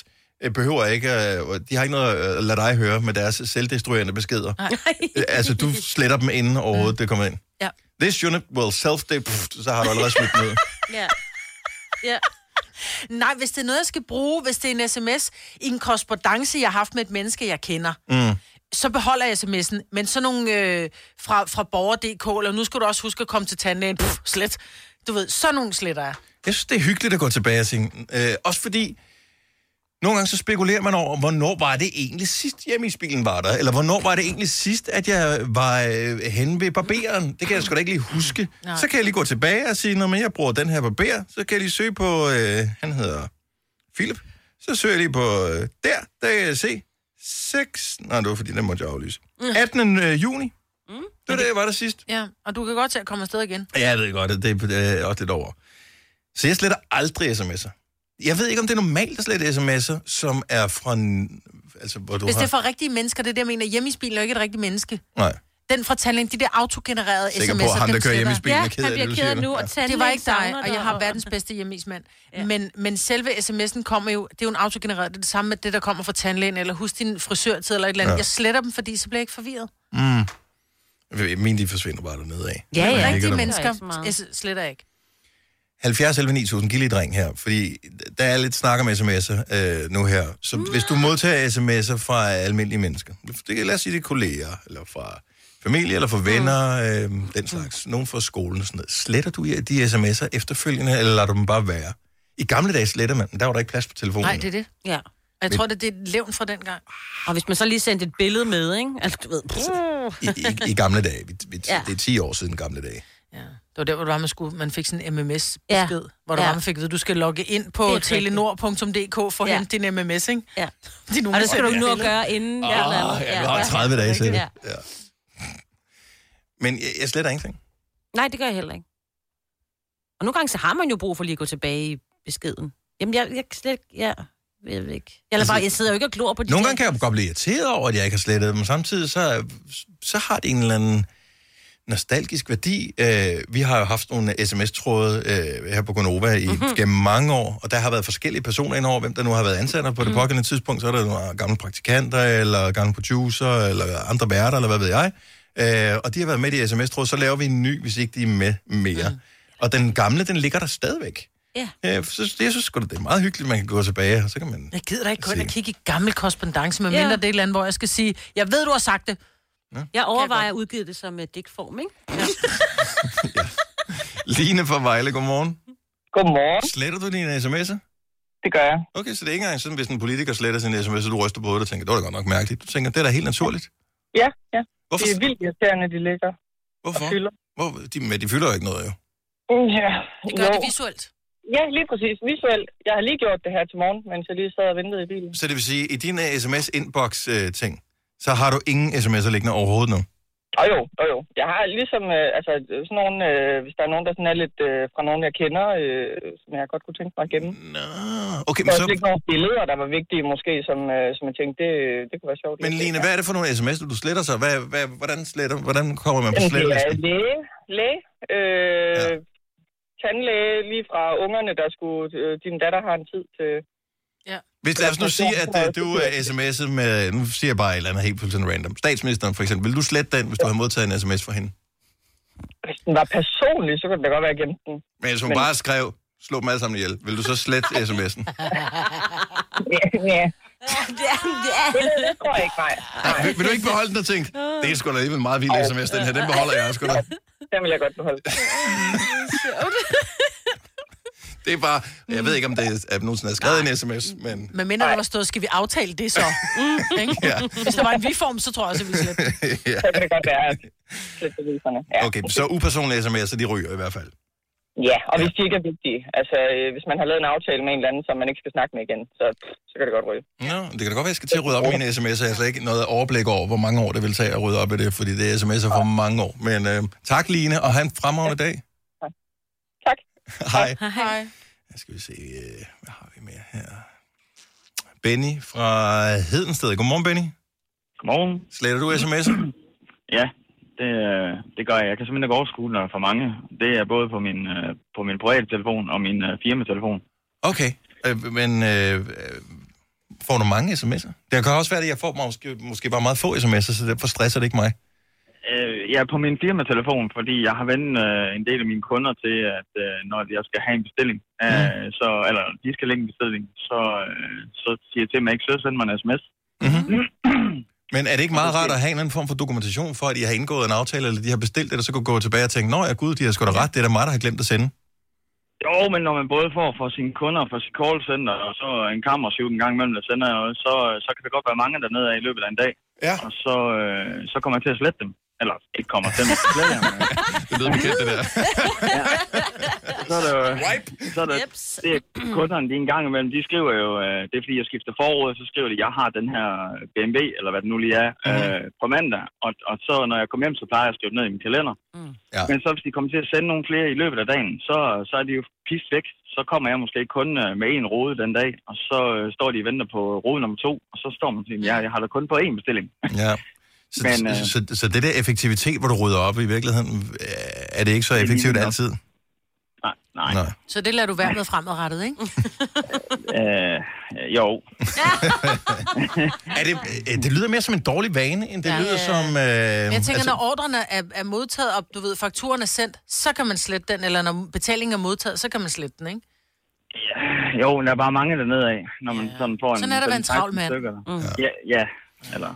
behøver ikke, de har ikke noget at lade dig høre med deres selvdestruerende beskeder. Altså, du sletter dem inden overhovedet det kommer ind. Ja. This unit will så har du allerede smidt ned. Ja. Ja. Nej, hvis det er noget, jeg skal bruge, hvis det er en sms i en korrespondance, jeg har haft med et menneske, jeg kender, så beholder jeg sms'en. Men sådan nogle fra borger.dk, eller nu skal du også huske at komme til tandlægen, slet. Du ved, sådan nogle sletter jeg. Jeg synes, det er hyggeligt at gå tilbage og tænke. Også fordi, nogle gange så spekulerer man over, hvornår var det egentlig sidst hjemmeisbilen var der? Eller hvornår var det egentlig sidst, at jeg var henne ved barberen? Det kan jeg sgu da ikke lige huske. Nej. Så kan jeg lige gå tilbage og sige, når jeg bruger den her barber, så kan jeg lige søge på, han hedder Philip. Så søger jeg lige på der kan jeg se 6... Nej, det var fordi, den måtte jeg aflyse. 18. juni. Det var det sidst. Ja, og du kan godt til at komme afsted igen. Ja, jeg ved godt, det er også lidt over. Så jeg sletter aldrig sms'er. Jeg ved ikke, om det er normalt at slette sms'er, som er fra... Altså, hvor du Hvis det er fra rigtige mennesker, det er det, jeg mener. Hjemmeisbilen er jo ikke et rigtigt menneske. Nej. Den fra tandlægen, de der autogenererede sms'er, sikker på, at ham, der kører hjemmeisbilen, Ja, er ked af han bliver det, ked af nu, og det var ikke dig, og jeg har verdens bedste hjemmeismand. Ja. Men selve sms'en kommer jo, det er jo en autogenereret, det er det samme med det, der kommer fra tandlægen, eller husk din frisørtid, eller et eller andet. Ja. Jeg sletter dem, fordi så bliver jeg ikke forvirret. Mine, de forsvinder bare dernede af. Ja. Rigtige mennesker sletter jeg ikke. 70 11 9000, giv lige et ring her, fordi der er lidt snak om sms'er nu her. Så hvis du modtager sms'er fra almindelige mennesker, lad os sige, det er kolleger, eller fra familie, eller fra venner, den slags, nogen fra skolen og sådan noget. Sletter du de sms'er efterfølgende, eller lader du dem bare være? I gamle dage sletter man, der var der ikke plads på telefonen. Nej, det er det. Ja. Jeg tror, det er levn fra den gang. Og hvis man så lige sendte et billede med, ikke? Altså, du ved... I gamle dage. Det er 10 år siden gamle dage. Ja. Det var der, hvor man fik sådan en MMS-besked, hvor der var, man fik at vide, du skal logge ind på telenor.dk for at hente din MMS, ikke? Ja. Og det skal du nu at gøre inden. Du har 30 dage til det. Ja. Men jeg sletter ingenting. Nej, det gør jeg heller ikke. Og nogle gange så har man jo brug for lige at gå tilbage i beskeden. Jamen, jeg slet ikke... Jeg ved ikke. Jeg sidder jo ikke og glor på de nogle gange kan jeg godt blive irriteret over, at jeg ikke har slettet dem. Samtidig så har det en eller anden nostalgisk værdi. Vi har jo haft nogle sms-tråde her på Gonova gennem mange år, og der har været forskellige personer indover, hvem der nu har været ansat på det pågældende tidspunkt. Så er der nogle gamle praktikanter, eller gamle producer, eller andre værter, eller hvad ved jeg. Og de har været med i sms-tråde, så laver vi en ny, hvis ikke de er med mere. Og den gamle, den ligger der stadigvæk. Ja. Så jeg synes det er meget hyggeligt, man kan gå tilbage, og så kan man... Jeg gider da ikke gå ind og kigge i gammel korrespondance, med mindre det er et eller andet, hvor jeg skal sige, jeg ved, du har sagt det. Ja. Jeg overvejer at udgive det som digtform, ikke? Ja. Line fra Vejle, godmorgen. Godmorgen. Sletter du dine sms'er? Det gør jeg. Okay, så det er ikke engang sådan, hvis en politiker sletter sin sms'er, du ryster på det og tænker, det var da godt nok mærkeligt. Du tænker, det er da helt naturligt. Ja. Hvorfor? Det er vildt irriterende, de ligger. Hvorfor? Men de fylder jo ikke noget, jo. Ja. Det gør det visuelt. Ja, lige præcis. Visuelt. Jeg har lige gjort det her til morgen, mens jeg lige sad og ventede i bilen. Så det vil sige, i din sms-inbox-ting, så har du ingen sms'er liggende overhovedet nu? Jo. Jeg har ligesom, sådan nogle, hvis der er nogen, der sådan er lidt fra nogen, jeg kender, som jeg godt kunne tænke mig at gemme. Nå, okay, men så... Der var ikke nogle billeder, der var vigtige måske, som jeg tænkte, det kunne være sjovt. Men Line, hvad er det for nogle sms'er, du sletter så? Hvordan kommer man på slettelisten? Læge. Tandlæge lige fra ungerne, der skulle... din datter har en tid til... Ja. Hvis lad os nu sige, at du er sms'et med... Nu siger jeg bare et eller andet helt fuldstændig random. Statsministeren for eksempel. Vil du slette den, hvis du har modtaget en sms fra hende? Hvis den var personlig, så kunne det da godt være gemt den. Men hvis hun bare skrev, slå dem alle sammen ihjel, vil du så slette sms'en? Ja. Det tror jeg ikke, nej. Vil du ikke beholde den og tænke, det er sgu da alligevel meget vild sms, den her, den beholder jeg sgu da. Den vil jeg godt beholde. Det er bare, jeg ved ikke, om det er nogensinde er skrevet en sms, men... Men mindre der var stået, skal vi aftale det så? Ja. Hvis der var en vi-form, så tror jeg også, at vi sletter. Ja. Så kan det godt være, at slette beviserne. Ja. Okay, så upersonlige sms'er, de ryger i hvert fald. Ja, og hvis de ikke er vigtige. Altså, hvis man har lavet en aftale med en eller anden, som man ikke skal snakke med igen, så kan det godt ryge. Nå, det kan da godt være, at jeg skal til at rydde op i mine sms'er. Jeg har ikke noget overblik over, hvor mange år det vil tage at rydde op i det, fordi det er sms'er for mange år. Men tak, Line, og have en fremragende dag. Tak. Hej. Skal vi se, hvad har vi mere her? Benny fra Hedensted. Godmorgen, Benny. Godmorgen. Sletter du sms'er? Ja, det gør jeg. Jeg kan simpelthen ikke overskue den for mange. Det er både på min private telefon og min firmatelefon. Okay, men Får du mange sms'er? Det kan også være, at jeg får måske bare meget få sms'er, så derfor stresser det ikke mig. Ja, på min firmatelefon, fordi jeg har vendt en del af mine kunder til, at når jeg skal have en bestilling, eller de skal lægge en bestilling, så siger jeg til mig, at jeg ikke søger sende mig en sms. Men er det ikke meget rart at have en anden form for dokumentation for, at I har indgået en aftale, eller de har bestilt det, og så kunne gå tilbage og tænke, nå ja gud, de har sgu da ret, det er da mig, der har glemt at sende. Jo, men når man både får for sine kunder, for sit callcenter, og så en kammersyv en gang imellem, der sender, så kan der godt være mange dernede af i løbet af en dag. Ja. Og så kommer jeg til at slette dem. Eller ikke kommer til at slette dem. Det lyder bekendt, det der. Ja. Så er det, det er kunderne, de en gang imellem, de skriver jo, det er fordi jeg skifter forråd, så skriver de, jeg har den her BMW, eller hvad det nu lige er, på mandag. Og så når jeg kommer hjem, så plejer jeg at skrive det ned i min kalender. Ja. Men så hvis de kommer til at sende nogle flere i løbet af dagen, så er de jo pist væk. Så kommer jeg måske kun med en rode den dag, og så står de og venter på rode nummer 2, og så står man og siger, jeg har da kun på én bestilling. Ja. Så det der effektivitet, hvor du rydder op i virkeligheden, er det ikke så effektivt altid? Nej. Så det lader du være med fremadrettet, ikke? Jo. Det lyder mere som en dårlig vane, end det lyder som... Men jeg tænker, når ordrene er modtaget, og du ved, fakturen er sendt, så kan man slette den, eller når betalingen er modtaget, så kan man slette den, ikke? Ja, jo, der er bare mange dernede af, når man sådan får en... Sådan er der en travl mand. Ja, eller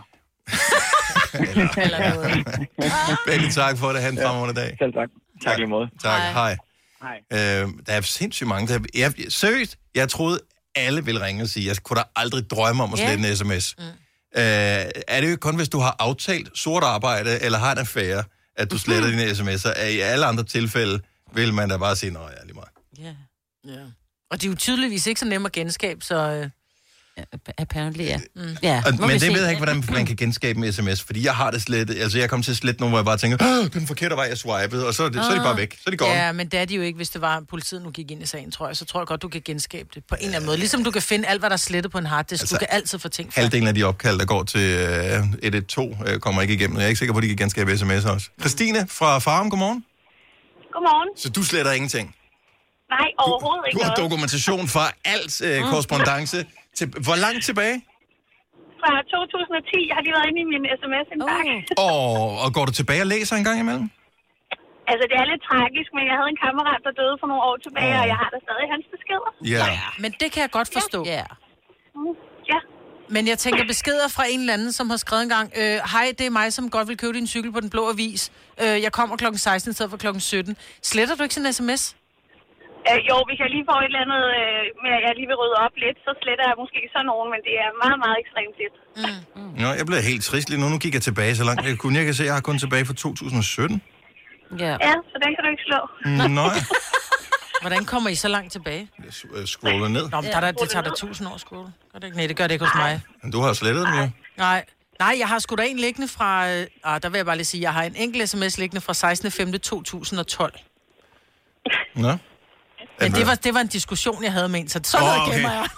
noget. Benny, tak for det. Ha' en fremragende dag. Selv tak. Tak lige måde. Tak, hej. Der er sindssygt mange. Seriøst, jeg troede, alle ville ringe og sige, jeg kunne da aldrig drømme om at slette en sms. Er det jo kun, hvis du har aftalt sort arbejde, eller har en affære, at du sletter dine sms'er? I alle andre tilfælde vil man da bare sige, nå ja, lige meget. Ja. Og de er jo tydeligvis ikke så nemme at genskabe, så... Apparently, ja. Men det ved jeg ikke, hvordan man kan genskabe en sms, fordi jeg har det slettet. Altså, jeg kom til at slette nogle, hvor jeg bare tænker, den forkerte vej, jeg swipede, og så er de bare væk. Så er de gone. Ja, men det er de jo ikke, hvis det var, politiet nu gik ind i sagen, tror jeg. Så tror jeg godt, du kan genskabe det på en eller anden måde. Ligesom du kan finde alt, hvad der er slettet på en harddisk. Altså, du kan altid få ting fra. Halvdelen af de opkald, der går til 112, kommer ikke igennem. Jeg er ikke sikker på, at de kan genskabe sms'er også. Christine fra Farum, godmorgen. Godmorgen. Så du sletter ingenting? Nej, overhovedet ikke. Du har dokumentation fra alt korrespondance. Hvor langt tilbage? Fra 2010. Jeg har lige været inde i min sms-indbakke. Og går du tilbage og læser en gang imellem? Altså, det er lidt tragisk, men jeg havde en kammerat, der døde for nogle år tilbage, og jeg har da stadig hans beskeder. Ja. Men det kan jeg godt forstå. Ja. Men jeg tænker beskeder fra en eller anden, som har skrevet en gang, hej, det er mig, som godt vil købe din cykel på Den Blå Avis. Jeg kommer klokken 16 i stedet for klokken 17. Sletter du ikke sådan en sms? Jo, hvis jeg lige får et eller andet med, at jeg lige vil rydde op lidt, så sletter jeg måske sådan nogen, men det er meget, meget ekstremt lidt. Nå, jeg blev helt trist lige nu. Nu gik jeg tilbage så langt. Jeg kan se, at jeg har kun tilbage fra 2017. Ja, så den kan du ikke slå. Nej. Hvordan kommer I så langt tilbage? Jeg scroller ned. Nå, men det tager da 1000 år at scrolle. Gør det ikke? Nej, det gør det ikke hos mig. Men du har slettet dem jo. Nej, jeg har sgu da en liggende fra... der vil jeg bare lige sige, jeg har en enkelt sms liggende fra 16.5.2012. Nå. Men det var en diskussion, jeg havde med en, så sådan noget gemmer jeg.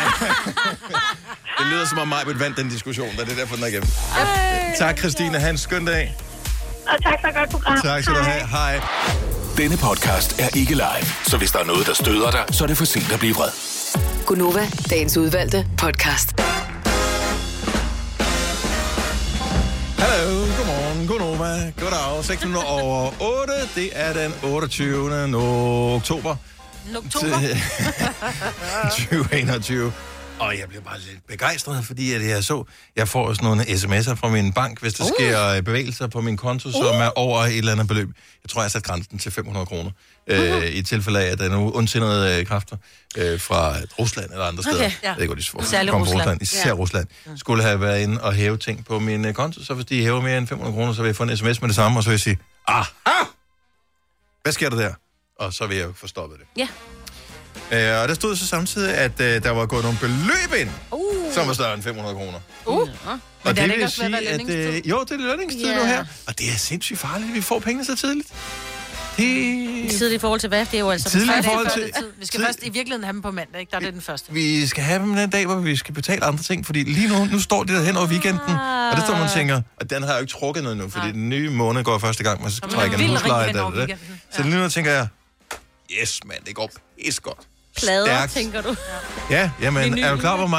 Det lyder som om mig vandt den diskussion, det er derfor, den er igennem. Tak, Christine. Ha' en skøn dag. Og tak for et godt program. Tak skal du have. Hej. Denne podcast er ikke live, så hvis der er noget, der støder dig, så er det for sent at blive vred. Gunova, dagens udvalgte podcast. Hallo, godmorgen, Gunova, goddag, 6 minutter over 8, det er den 28. oktober. 2021. Og jeg bliver bare lidt begejstret, fordi jeg får sådan nogle sms'er fra min bank, hvis der sker bevægelser på min konto, som er over et eller andet beløb. Jeg tror, jeg har sat grænsen til 500 kroner. I tilfælde af, at der er nogle ondsindede kræfter fra Rusland eller andre steder. Ja. Det er godt, de Særligt Rusland. Især Rusland. Skulle have været inde og hæve ting på min konto, så hvis de hæver mere end 500 kroner, så vil jeg få en sms med det samme, og så vil jeg sige, hvad sker der der? Og så vil jeg få stoppet det. Ja. Og der stod så samtidig, at der var gået nogle beløb ind, som var større end 500 kroner. Og det vil sige, at jo, det er lønningstid nu her. Og det er sindssygt farligt, at vi får pengene så tidligt. Tidligt i forhold til hvad? Det er jo altså tidligt i forhold til... Vi skal først i virkeligheden have dem på mandag, ikke? Der er det den første. Vi skal have dem den dag, hvor vi skal betale andre ting, fordi lige nu står det der hen over weekenden, og det står man tænker, og den har jeg jo ikke trukket noget nu, fordi den nye måned går første gang, man skal trække en husleje. Så lige nu tænker jeg, yes, mand, det går pis godt. Plader, tænker du? Ja, jamen, er du klar, hvor mange?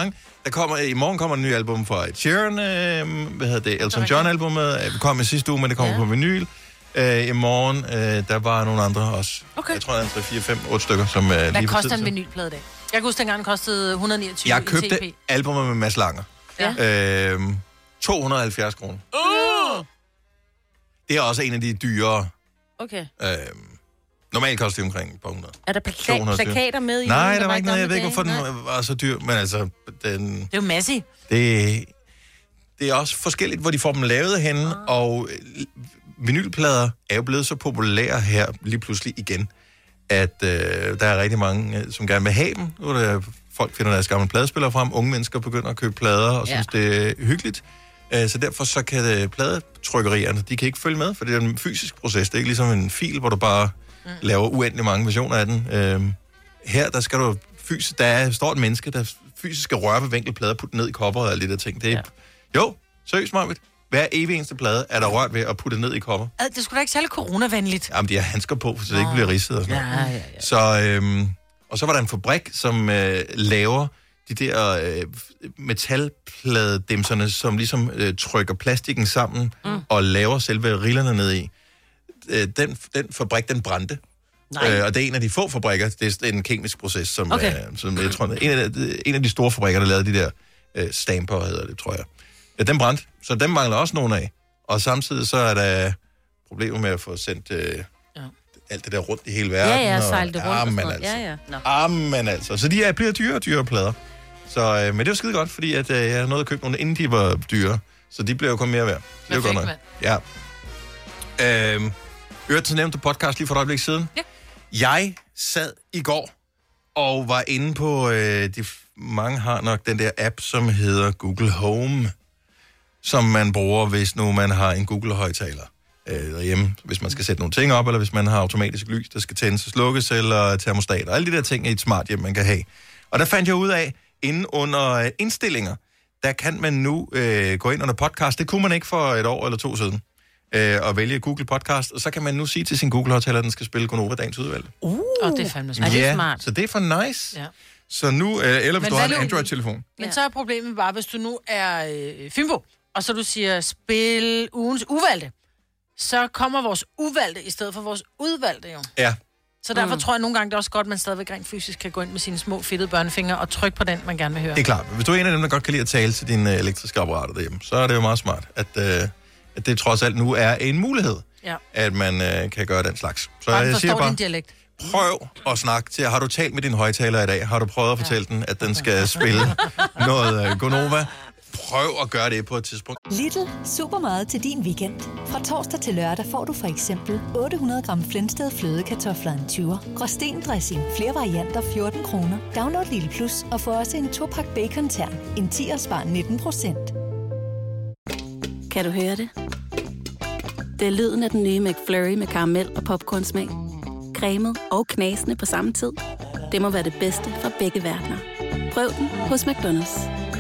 I morgen kommer et nyt album fra Ed Sheeran, Elton John-albumet. Vi kom i sidste uge, men det kommer på vinyl. I morgen, der var nogle andre også. Okay. Jeg tror, der er 3, 4, 5, 8 stykker, som lige hvad koster en vinylplade i dag? Jeg kan huske, dengang den kostede 129 Jeg købte albumet med Mads Langer. Ja. 270 kroner. Det er også en af de dyrere. Okay. Normalt koster det omkring et par 100. Er der plakater med i? Nej, der var ikke noget. Jeg ved ikke, hvorfor den var så dyr. Men altså, den... Det er jo massivt. Det er også forskelligt, hvor de får dem lavet henne. Og vinylplader er jo blevet så populære her lige pludselig igen, at der er rigtig mange, som gerne vil have dem. Nu er der folk finder deres gamle pladespillere frem. Unge mennesker begynder at købe plader og synes, det er hyggeligt. Så derfor så kan pladetrykkerierne, de kan ikke følge med, for det er en fysisk proces. Det er ikke ligesom en fil, hvor du bare laver uendelig mange versioner af den. Her, der skal du står et menneske, der fysisk skal røre ved vinkelplader og putte ned i kopper og alle de der ting. Det er, jo, seriøst, Marvitt. Hver evig eneste plade er der rørt ved at putte ned i kopper. Det skulle da ikke særlig coronavenligt. Jamen, de har handsker på, så det ikke bliver ridset og sådan noget. Ja. Så, og så var der en fabrik, som laver de der metalpladedimserne, som ligesom trykker plastikken sammen og laver selve rillerne ned i. Den fabrik, den brændte. Og det er en af de få fabrikker, det er en kemisk proces, som jeg tror, en af de store fabrikker, der lavede de der stamper, hedder det, tror jeg. Ja, den brændte, så dem mangler også nogen af. Og samtidig så er der problemer med at få sendt alt det der rundt i hele verden. Ja, sejle det rundt. Men altså. Så de bliver dyre og dyre plader. Så, men det var skide godt, fordi at, jeg nåede at købe nogle, inden de var dyre. Så de blev jo kun mere værd. Det var godt nok. Ja. Hørte nævnte podcast lige for et øjeblik siden. Ja. Jeg sad i går og var inde på, mange har nok den der app, som hedder Google Home, som man bruger, hvis nu man har en Google-højtaler derhjemme, hvis man skal sætte nogle ting op, eller hvis man har automatisk lys, der skal tændes og slukkes, eller termostat, og alle de der ting i et smart hjem, man kan have. Og der fandt jeg ud af, inden under indstillinger, der kan man nu gå ind under podcast. Det kunne man ikke for et år eller 2 siden. Og vælge Google Podcast, og så kan man nu sige til sin Google-højtaler, at den skal spille Gonova dagens udvalg. Det er fandme smart. Det er smart. Så det er for nice. Ja. Så nu, eller hvis du har en Android-telefon. Men så er problemet bare, hvis du nu er Fynbo, og så du siger, spil ugens uvalgte, så kommer vores uvalgte i stedet for vores udvalgte jo. Ja. Så derfor tror jeg nogle gange, det er også godt, at man stadigvæk rent fysisk kan gå ind med sine små fedtede børnefingre og trykke på den, man gerne vil høre. Det er klart. Hvis du er en af dem, der godt kan lide at tale til dine elektriske apparater derhjemme, så er det jo meget smart, at det trods alt nu er en mulighed, at man kan gøre den slags. Så jeg siger bare, din dialekt. Prøv at snakke til. Har du talt med din højtaler i dag? Har du prøvet at fortælle den, at den skal spille noget Gonova? Prøv at gøre det på et tidspunkt. Lidl. Super meget til din weekend. Fra torsdag til lørdag får du for eksempel 800 gram Flensted flødekartofler en 20'er. Gråsten dressing. Flere varianter 14 kroner. Download Lidl Plus og få også en 2-pakke bacon-tern. En 10'er spar 19%. Kan du høre det? Det er lyden af den nye McFlurry med karamel og popcornsmag. Cremet og knasende på samme tid. Det må være det bedste fra begge verdener. Prøv den hos McDonald's.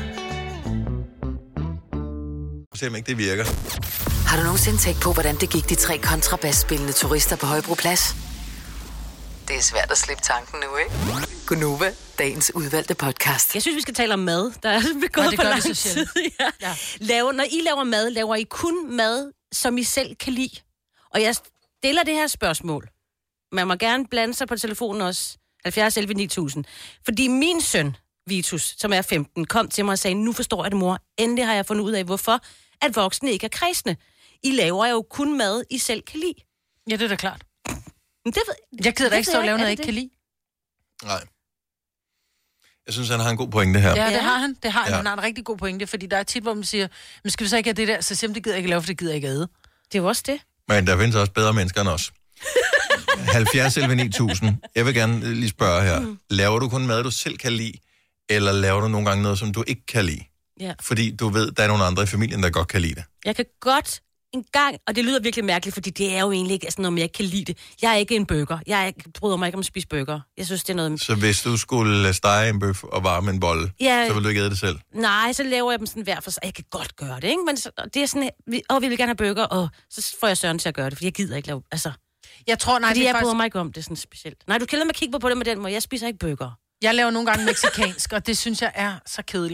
Se om ikke det virker. Har du nogensinde tænkt på, hvordan det gik de 3 kontrabasspillende turister på Højbroplads? Det er svært at slippe tanken nu, ikke? Gonova, dagens udvalgte podcast. Jeg synes, vi skal tale om mad. Der er gået for lang tid. Ja. Når I laver mad, laver I kun mad, som I selv kan lide? Og jeg stiller det her spørgsmål. Man må gerne blande sig på telefonen også. 70 11 9000. Fordi min søn, Vitus, som er 15, kom til mig og sagde, nu forstår jeg det, mor. Endelig har jeg fundet ud af, hvorfor at voksne ikke er kredsende. I laver jo kun mad, I selv kan lide. Ja, det er da klart. Jeg gider da ikke stå og lave noget, jeg ikke kan lide. Nej. Jeg synes, han har en god pointe her. Ja, det har han. Det har han. Han har en rigtig god pointe, fordi der er tit, hvor man siger, men skal vi så ikke have det der? Så simpelthen, det gider jeg ikke lave, for det gider jeg ikke æde. Det er jo også det. Men der findes også bedre mennesker end os. 70 11 9000. Jeg vil gerne lige spørge her. Laver du kun mad, du selv kan lide, eller laver du nogle gange noget, som du ikke kan lide? Ja. Fordi du ved, der er nogle andre i familien, der godt kan lide det. Jeg kan godt en gang, og det lyder virkelig mærkeligt, fordi det er jo egentlig ikke sådan noget, jeg kan lide det. Jeg er ikke en burger. Jeg bryder mig ikke om at spise burger. Jeg synes, det er noget... Så hvis du skulle stege en bøf og varme en bolle, så vil du ikke æde det selv? Nej, så laver jeg dem sådan hver for sig. Jeg kan godt gøre det, ikke? Men det er sådan, vi vil gerne have burger, og så får jeg Søren til at gøre det, fordi jeg gider ikke lave... Altså, jeg tror, nej, fordi jeg bryder mig ikke om det sådan specielt. Nej, du kan lade mig kigge på det med den måde. Jeg spiser ikke burger. Jeg laver nogle gange mexikansk, og det synes jeg er så kedeligt.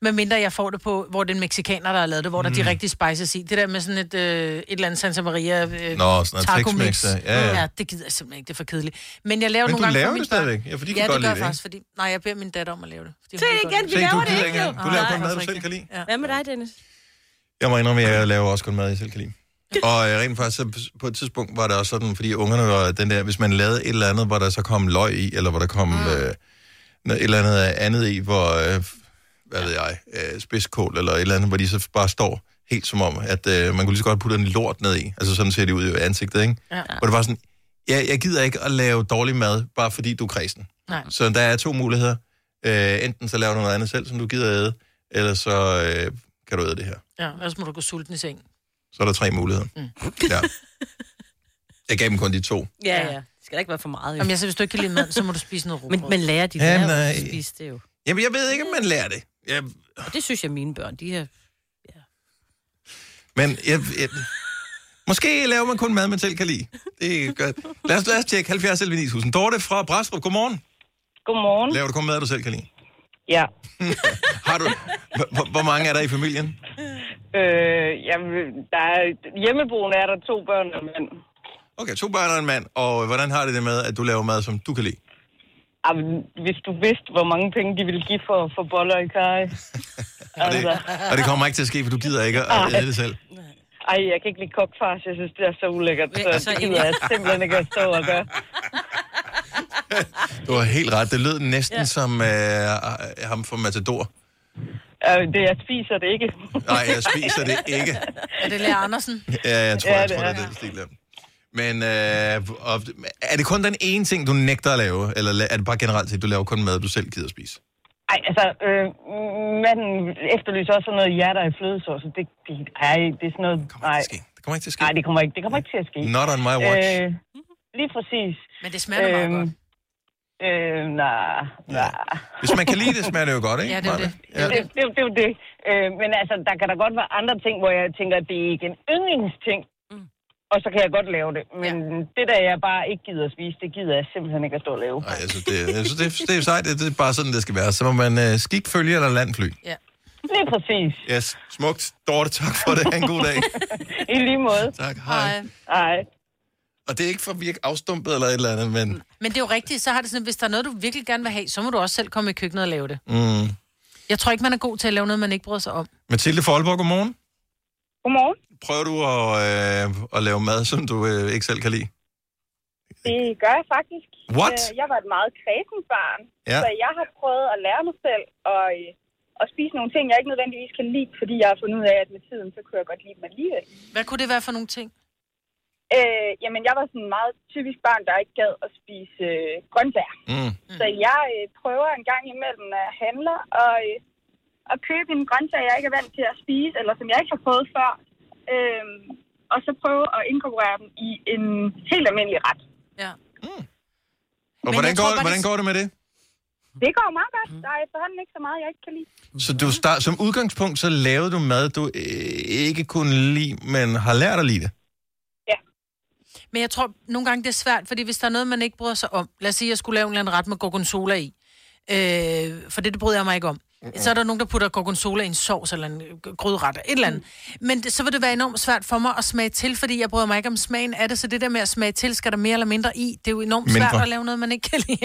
Medmindre jeg får det på, hvor det er en mexikaner, der har lavet det, hvor der er de rigtige spices i. Det der med sådan et eller andet Santa Maria taco mix. Ja, det gider jeg simpelthen ikke. Det er for kedeligt. Men jeg laver nogle gange laver det stadigvæk? Ja, fordi det gør jeg faktisk, fordi... Nej, jeg beder min datter om at lave det. Se igen, vi laver det ikke. Du laver kun mad, du selv kan lide. Hvad med dig, Dennis? Jeg må indrømme, at jeg laver også kun mad, jeg selv kan lide. Og rent faktisk, på et tidspunkt var det også sådan, fordi ungerne var den der, hvis man lavede et eller andet, hvor der så kom løg i, eller hvor der kom et eller andet i, hvor, hvad ved jeg, spidskål eller et eller andet, hvor de så bare står helt som om, at man kunne lige så godt putte en lort ned i. Altså sådan ser det ud i ansigtet, ikke? Ja. Hvor det var sådan, jeg gider ikke at lave dårlig mad, bare fordi du er kræsen. Nej. Så der er 2 muligheder. Enten så laver du noget andet selv, som du gider at æde, eller så kan du æde det her. Ja, ellers må du gå sulten i seng. Så er der 3 muligheder. Ja. Jeg gav dem kun de 2. Ja. Det skal da ikke være for meget. Jo. Jamen, hvis du ikke kan lide mad, så må du spise noget rugbrød. Men lærer de det at spise det jo? Jamen, jeg ved ikke, om man lærer det. Og det synes jeg, mine børn, de her... Ja. Men måske laver man kun mad, man selv kan lide. Det er godt. Lad os tjekke 70 11 9000. Dorte fra Brastrup, godmorgen. Godmorgen. Laver du kun mad, du selv kan lide? Ja. Har du... Hvor mange er der i familien? Der er hjemmeboende er der 2 børn og en mand. Okay, 2 børn og en mand. Og hvordan har det med, at du laver mad, som du kan lide? Hvis du vidste, hvor mange penge de ville give for boller i kaj. Og det kommer ikke til at ske, for du gider ikke at æde det selv. Ej, jeg kan ikke lide kokfars. Jeg synes, det er så ulækkert. Så det gider jeg simpelthen ikke at stå og gøre. Du har helt ret. Det lød næsten som ham fra Matador. Jeg spiser det ikke. Nej, jeg spiser det ikke. Er det Lea Andersen? Ja, jeg tror, det er den stil. Men er det kun den ene ting, du nægter at lave? Eller er det bare generelt, at du laver kun mad, du selv gider at spise? Ej, altså, manden efterlyser også sådan noget hjerter i flødesauce. Det er sådan noget... Det kommer ikke til at ske. Nej, det kommer ikke til at ske. Not on my watch. Lige præcis. Men det smager meget godt. Nej. Hvis man kan lide det, smager det jo godt, ikke? Ja, det er det. Ja. Det er jo det. Men altså, der kan da godt være andre ting, hvor jeg tænker, at det er ikke en yndlingsting. Og så kan jeg godt lave det. Men det der, jeg bare ikke gider at spise, det gider jeg simpelthen ikke at stå og lave. Nej, altså, det er sejt. Det er bare sådan, det skal være. Så må man skik, følge eller landfly. Ja. Lige præcis. Yes, smukt. Dorte, tak for det. Ha' en god dag. I lige måde. Tak, hej. Og det er ikke for at virke afstumpet eller et eller andet, men... Men det er jo rigtigt, så har det sådan, hvis der er noget, du virkelig gerne vil have, så må du også selv komme i køkkenet og lave det. Jeg tror ikke, man er god til at lave noget, man ikke bryder sig om. Mathilde fra Aalborg, godmorgen. Godmorgen. Prøver du at lave mad, som du ikke selv kan lide? Det gør jeg faktisk. What? Jeg var et meget kræsent barn, så jeg har prøvet at lære mig selv at spise nogle ting, jeg ikke nødvendigvis kan lide, fordi jeg har fundet ud af, at med tiden, så kunne jeg godt lide dem alligevel. Hvad kunne det være for nogle ting? Jamen, jeg var sådan en meget typisk barn, der ikke gad at spise grøntsager. Så jeg prøver en gang imellem, når jeg handler, at købe en grøntsag, jeg ikke er vant til at spise, eller som jeg ikke har prøvet før, og så prøve at inkorporere dem i en helt almindelig ret. Ja. Og hvordan går det med det? Det går meget godt. Der er efterhånden ikke så meget, jeg ikke kan lide. Så du som udgangspunkt, så lavede du mad, du ikke kunne lide, men har lært at lide det? Ja. Men jeg tror, nogle gange det er svært, fordi hvis der er noget, man ikke bryder sig om, lad os sige, at jeg skulle lave en eller anden ret med gorgonzola i, for det bryder jeg mig ikke om. Så er der nogen, der putter gorgonzola i en sovs eller en gryderet, et eller andet. Men så vil det være enormt svært for mig at smage til, fordi jeg bryder mig ikke om smagen af det, så det der med at smage til, skal der mere eller mindre i. Det er jo enormt svært at lave noget, man ikke kan lide.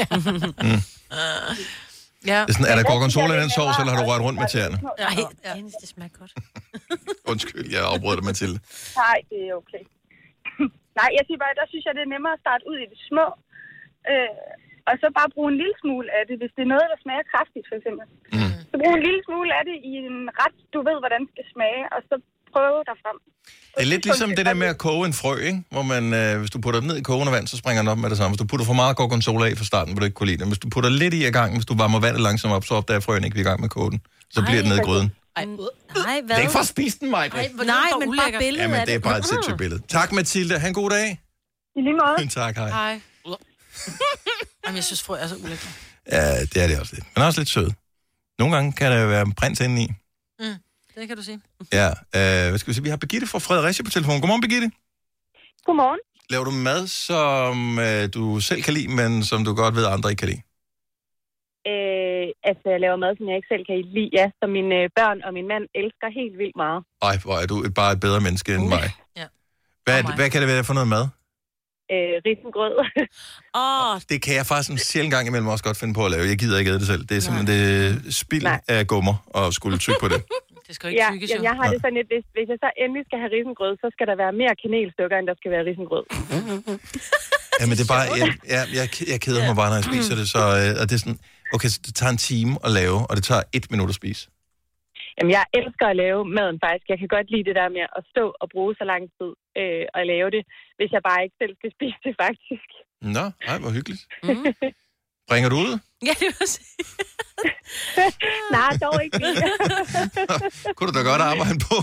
Ja. Er der gorgonzola i den sovs, eller har du rørt rundt med tæerne? Nej, det smager godt. Undskyld, jeg afbrød dig, Mathilde. Nej, det er okay. Nej, jeg siger bare, der synes jeg, det er nemmere at starte ud i det små. Og så bare bruge en lille smule af det, hvis det er noget, der smager kraftigt, for eksempel. Så brug en lille smule af det i en ret, du ved, hvordan det skal smage, og så prøve derfrem. Det er lidt ligesom det der med at koge en frø, ikke? Hvor man, hvis du putter den ned i kogende vand, så springer den op med det samme. Hvis du putter for meget gorgonzola i fra starten, vil du ikke kunne lide det. Hvis du putter lidt i ad gangen, hvis du varmer vandet langsomt op, så opdager frøen ikke, vi er i gang med at koge den. Så bliver den ned i gryden. Nej, hvad? Det er ikke for at spise den, Mike. Nej, men bare billedet af det. Ja, men det er bare et sindssygt billede. Tak, Mathilde. Ha' en god dag. I lige måde. Tak, hej. Jamen, jeg synes, frø er så ulækkert. Ja, det er det også lidt. Men også lidt sød. Nogle gange kan der være prins indeni. Det kan du sige. Ja, hvad skal vi sige? Vi har Birgitte fra Fredericia på telefonen. Godmorgen, Birgitte. Godmorgen. Laver du mad, som du selv kan lide, men som du godt ved, andre ikke kan lide? Altså, jeg laver mad, som jeg ikke selv kan lide, ja, som mine børn og min mand elsker helt vildt meget. Ej, hvor er du bare et bedre menneske end mig. Ja. Hvad kan det være for noget mad? Risengrød. Det kan jeg faktisk en sjældent gang imellem også godt finde på at lave. Jeg gider ikke æde det selv. Det er simpelthen det spild af gummer at skulle tygge på det. Det skal jo ikke tygges, jo. Jeg har det sådan lidt, hvis jeg så endelig skal have risengrød, så skal der være mere kanelstykker, end der skal være risengrød. Jamen, det er bare... Jeg keder mig bare, når jeg spiser det, så og det er sådan... Okay, så det tager en time at lave, og det tager 1 minut at spise. Jamen, jeg elsker at lave maden faktisk. Jeg kan godt lide det der med at stå og bruge så lang tid og lave det, hvis jeg bare ikke selv skal spise det, faktisk. Nå, ej, hvor hyggeligt. Bringer du ud? Ja, det vil sige. Nej, dog ikke. Kunne du da godt arbejde på?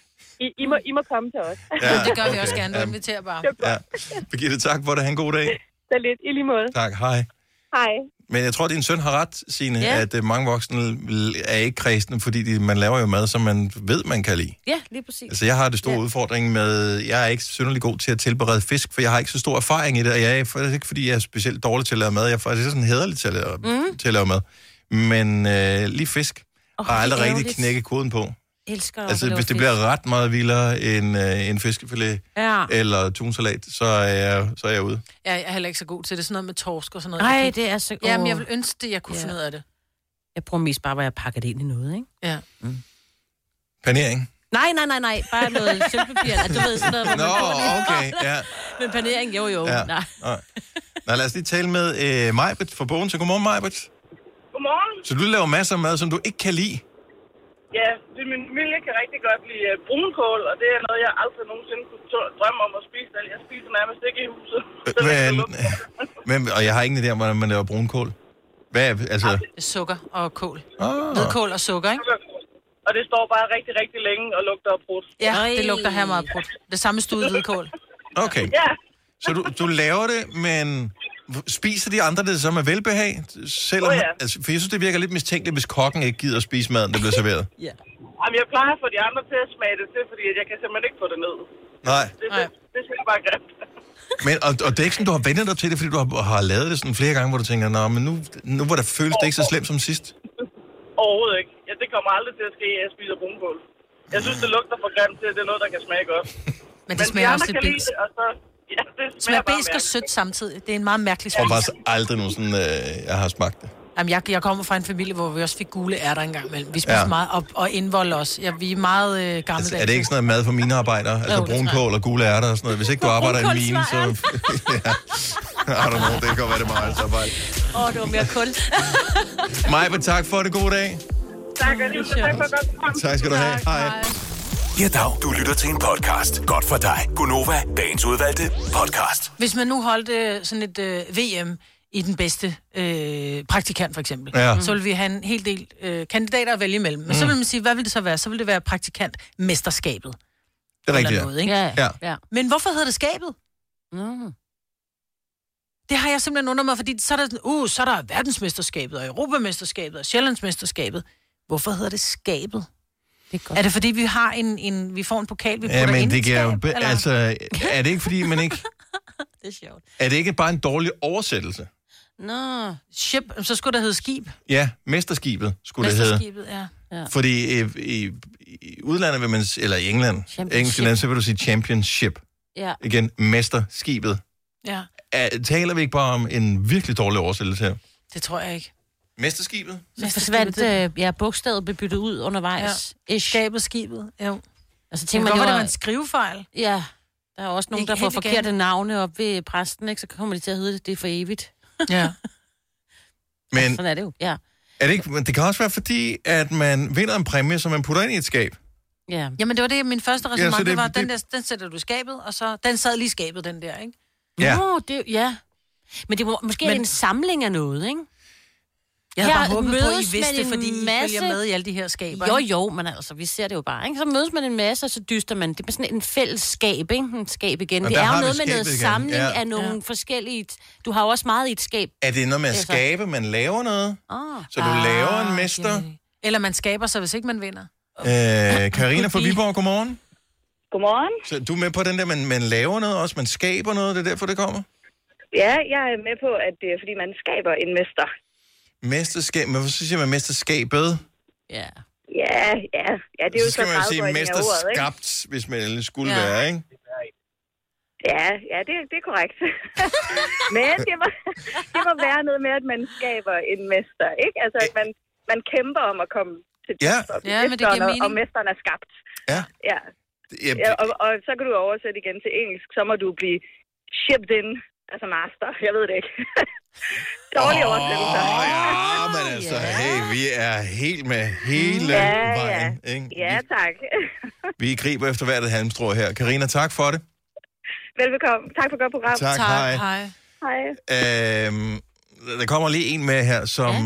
I må komme til os. Ja, det gør vi også gerne. Du inviterer bare. Ja. Birgitte, tak for det. Ha' en god dag. Så lidt. I lige måde. Tak, hej. Hej. Men jeg tror, din søn har ret, Signe, at mange voksne er ikke kredsende, fordi man laver jo mad, som man ved, man kan lide. Ja, lige præcis. Altså, jeg har det store udfordring med, jeg er ikke synderligt god til at tilberede fisk, for jeg har ikke så stor erfaring i det, og jeg er faktisk ikke, fordi jeg er specielt dårlig til at lave mad. Jeg er faktisk sådan hæderlig til at lave mad. Men lige fisk har aldrig rigtig knækket koden på. Elsker altså, hvis det bliver ret meget vildere end en fiskefilet eller tunsalat, så er jeg ude. Jeg er heller ikke så god til det. Sådan noget med torsk og sådan noget. Nej, det er så... Jamen, jeg vil ønske det, jeg kunne finde ud af det. Jeg prøver mest bare, hvor jeg pakker det ind i noget, ikke? Ja. Panering? Nej. Bare noget sølvpapir. Du ved sådan noget... Nå, okay, ja. Men panering, jo. Ja. Nej. Nå, lad os lige tale med Majbrit fra Bogen. Så godmorgen, Majbrit. Godmorgen. Så du laver masser af mad, som du ikke kan lide? Ja, min familie kan rigtig godt lide brunkål, og det er noget, jeg aldrig nogensinde kunne drømme om at spise. Jeg spiser nærmest ikke i huset. Men, og jeg har ingen idé om, hvordan man laver brunkål. Hvad er altså? Sukker og kål. Hvidkål og sukker, ikke? Og det står bare rigtig, rigtig længe og lugter af brudt. Ja, det lugter her meget brudt. Det samme studet hvidkål. Okay. Ja. Så du laver det, men... Spiser de andre det så med velbehag? Selvom, altså, for jeg synes, det virker lidt mistænkeligt, hvis kokken ikke gider at spise maden, der bliver serveret. Ja. Jamen, jeg plejer for de andre til at smage det til, fordi jeg kan simpelthen ikke få det ned. Nej. Det er bare grimt. Men, og det er ikke sådan, du har vendt dig til det, fordi du har lavet det sådan flere gange, hvor du tænker, nå, men nu hvor der føles det ikke så slemt som sidst? Overhovedet ikke. Ja, det kommer aldrig til at ske, at jeg spiser brunkål. Jeg synes, det lugter for grimt til, at det er noget, der kan smage godt. Men det smager også lidt bisk. Ja, det smager bisk og sødt samtidig. Det er en meget mærkelig smag. Og bare aldrig nogen sådan, jeg har smagt det. Jamen, jeg kommer fra en familie, hvor vi også fik gule ærter engang imellem. Vi spiser meget og indvold også. Ja, vi er meget gammeldags. Altså, er det ikke sådan noget mad for minearbejdere? Altså brunkål og gule ærter og sådan noget? Hvis ikke du arbejder i en mine, så... I don't know, det kan godt være, det meget arbejde. Det var mere kul. Maja, tak for det. God dag. Tak, og tak for godt. Tak skal du have. Hej. Ja, dag. Du lytter til en podcast. Godt for dig. Gunova, dagens udvalgte podcast. Hvis man nu holdt sådan et VM i den bedste praktikant, for eksempel, så vil vi have en hel del kandidater at vælge imellem. Men så vil man sige, hvad vil det så være? Så vil det være praktikantmesterskabet. Det er rigtigt, noget, ikke? Ja. Men hvorfor hedder det skabet? Det har jeg simpelthen undret mig, fordi så er der, så er der verdensmesterskabet, og Europamesterskabet, og Sjællandsmesterskabet. Hvorfor hedder det skabet? Er det fordi, vi har vi får en pokal, vi putter ind i et skab? Altså, er det ikke fordi, man ikke... Det er sjovt. Er det ikke bare en dårlig oversættelse? Nå, ship, så skulle det hedde skib. Ja, mesterskibet skulle det hedde. Mesterskibet, ja. Fordi i udlandet vil man, eller i England, engelsk, så vil du sige championship. Ja. Igen, mesterskibet. Ja. Taler vi ikke bare om en virkelig dårlig oversættelse her? Det tror jeg ikke. Mesterskibet? Forsvandt, bogstavet blev byttet ud undervejs. Ja. Skabet, skibet, jo. Altså, tænker man, det var en skrivefejl. Ja, der er også nogen, der får forkerte navne op ved præsten, ikke? Så kommer de til at hedde det for evigt. Ja. Men sådan er det jo, ja. Er det, ikke, det kan også være fordi, at man vinder en præmie, som man putter ind i et skab. Ja. Jamen, det var det, min første resonemang, det var, den sætter du i skabet, og så, den sad lige i skabet, den der, ikke? Ja. Men det var måske en samling af noget, ikke? Jeg havde bare håbet på, at I vidste det, fordi I følger med i alle de her skaber. Jo, men altså, vi ser det jo bare, ikke? Så mødes man en masse, og så dyster man. Det er sådan en fællesskab, ikke? En skab igen. Det er jo noget med noget samling af nogle forskellige... Du har jo også meget i et skab. Er det noget med at skabe, man laver noget? Så du laver en mester? Okay. Eller man skaber sig, hvis ikke man vinder. Karina fra Viborg, godmorgen. Godmorgen. Så du er med på den der, man laver noget også? Man skaber noget, det er derfor, det kommer? Ja, jeg er med på, at det er, fordi man skaber en mester. Mesterskab, men så siger man mesterskabet? Ja. Ja, det er jo så skal man jo sige ordet, mesterskabt, hvis man ellers skulle være, ikke? Ja, det er korrekt. Men det må være noget med, at man skaber en mester, ikke? Altså, at man kæmper om at komme til men det giver mening. Og mesteren er skabt. Ja. Og så kan du oversætte igen til engelsk, så må du blive shipped in, altså master. Jeg ved det ikke. Dårlig oversættelse. Ja, men altså, hey, vi er helt med hele vejen. Ikke? Ja, tak. Vi griber efter hvert et halmstrå her. Karina, tak for det. Velbekomme. Tak for godt program. Tak, hej. Der kommer lige en med her,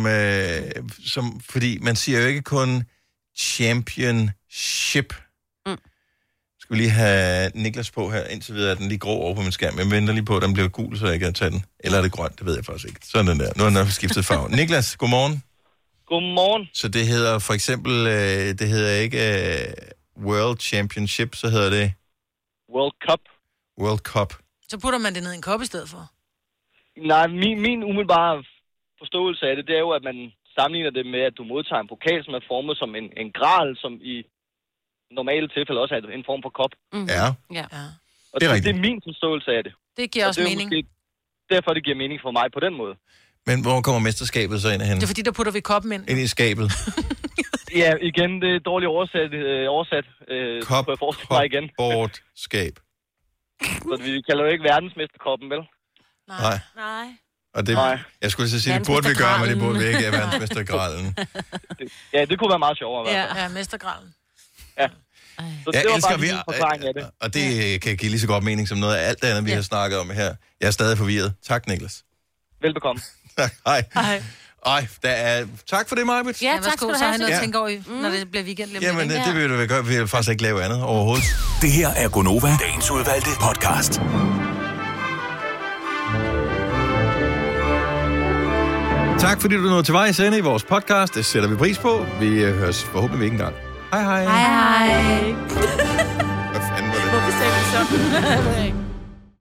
som fordi man siger jo ikke kun championship. Skal vi lige have Niklas på her, indtil videre er den lige grå over på min skærm. Jeg venter lige på, at den bliver gul, så jeg kan tage den. Eller er det grønt? Det ved jeg faktisk ikke. Sådan den der. Nu er den skiftet farve. Niklas, godmorgen. Godmorgen. Så det hedder for eksempel, det hedder ikke World Championship, så hedder det... World Cup. World Cup. Så putter man det ned i en kop i stedet for? Nej, min umiddelbare forståelse af det, det er jo, at man sammenligner det med, at du modtager en pokal, som er formet som en gral, som i normale tilfælde også er en form for kop. Ja. Og det er min forståelse af det. Det giver også mening. Derfor det giver mening for mig på den måde. Men hvor kommer mesterskabet så ind af hende? Det er fordi, der putter vi koppen ind. Ind i skabet. Ja, igen, det er dårligt oversat. Cupboard-skab. Så vi kalder jo ikke verdensmesterkoppen, vel? Nej. Og det, jeg skulle så sige, det burde vi gøre, men det burde vi ikke af verdensmestergralen. Ja, det kunne være meget sjovere. Ja, mestergralen. Ja. Så jeg det var elsker bare min forklaring af det. Og det kan give lige så godt mening som noget af alt det andet, vi har snakket om her. Jeg er stadig forvirret. Tak, Niklas. Velbekomme. Hej. Tak for det, Majbert. Ja, tak skal du have. Så har jeg noget at tænke over, når det bliver weekend. Jamen, det vil vi gøre. Vi vil faktisk ikke lave andet overhovedet. Det her er Gonova, dagens udvalgte podcast. Tak fordi du nåede til vej i vores podcast. Det sætter vi pris på. Vi høres forhåbentlig ikke engang. Hej. Hej. Hvad fanden var det? Hvorfor sagde du så?